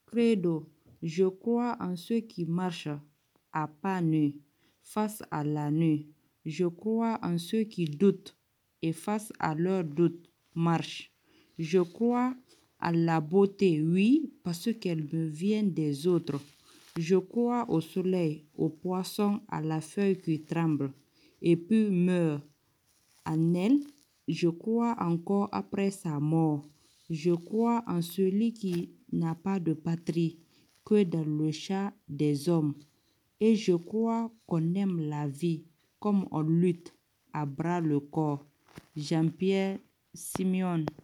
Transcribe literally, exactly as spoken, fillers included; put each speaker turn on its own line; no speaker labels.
Credo, je crois en ceux qui marchent à pas nus face à la nuit. Je crois en ceux qui doutent et face à leurs doutes marchent. Je crois à la beauté, oui, parce qu'elle me vient des autres. Je crois au soleil, au poisson, à la feuille qui tremble et puis meurt. En elle, je crois encore après sa mort. Je crois en celui qui n'a pas de patrie que dans le chat des hommes. Et je crois qu'on aime la vie comme on lutte à bras le corps. Jean-Pierre Simeon.